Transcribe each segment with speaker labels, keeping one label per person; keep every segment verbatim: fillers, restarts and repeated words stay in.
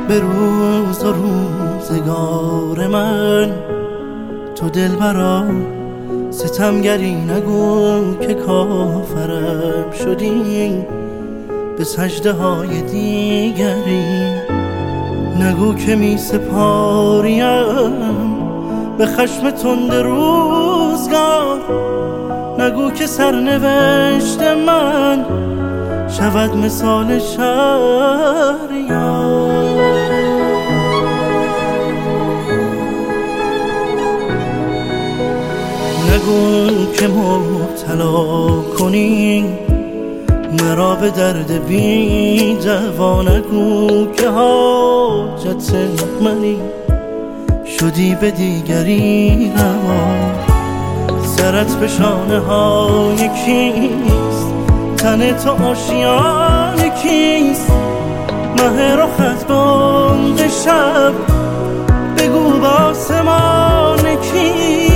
Speaker 1: به روز و روزگار من تو دلبرا ستمگری نگو که کافرم شدی به سجده های دیگری، نگو که می سپاریم به خشم تند روزگار، نگو که سرنوشت من شود مثال شهریار. نگو که مبتلا کنی مرا به درد بی دوا، نگو که حاجت منی شدی به دیگری روا. سرت به شانه های کیست، تن تو آشیان کیست، مه رخت بند شب بگو با آسمان کیست.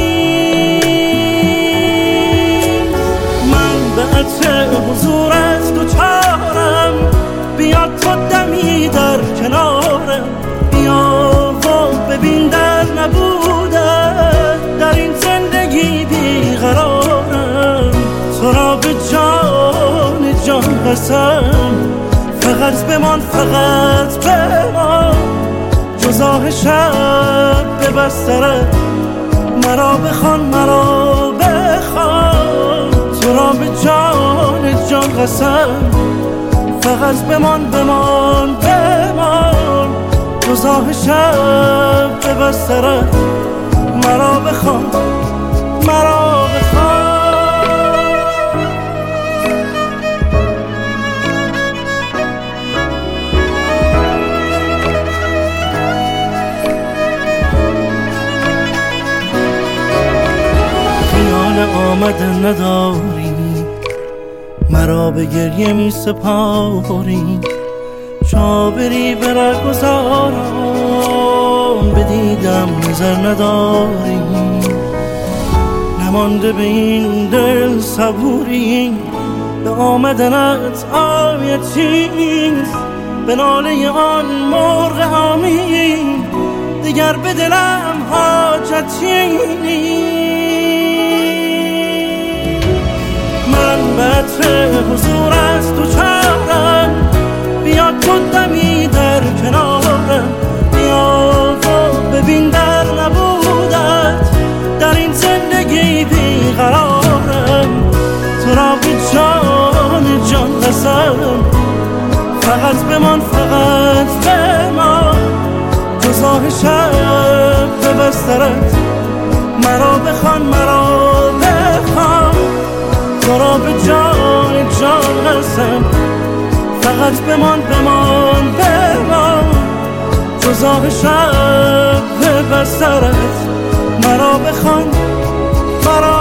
Speaker 1: من به عطر حضورت دوچارم، بیا تو دمی در کنارم، بیا و ببین در نبودن در این زندگی بیقرارم. تو را به جان جان قسم فقط بمان، فقط بمان، جز آه شب به بسترت مرا بخوان، مرا بخوان. تو را به جان جان قسم فقط بمان، بمان، بمان، جز آه شب به بسترت مرا بخوان، مرا بخوان. آمدن نداری مرا به گریه می سپاری، چابری بر گذارم بدیدم نظر نداری. نمانده به این دل صبوری، به آمدنت آیتی نیست، به ناله آن مرغ حامی دیگر به دلم حاجتی نیست. من به عطر حضورت دوچارم، بیا تو دمی در کنارم، بیا و ببین در نبودت در این زندگی بیقرارم. تو را به جان جان قسم فقط بمان، فقط بمان، جز آه شب به بسترت مرا بخوان، مرا بخوان. تو را به جان جان قسم فقط بمان، بمان، بمان، جز آه شب به بسترت مرا بخوان، مرا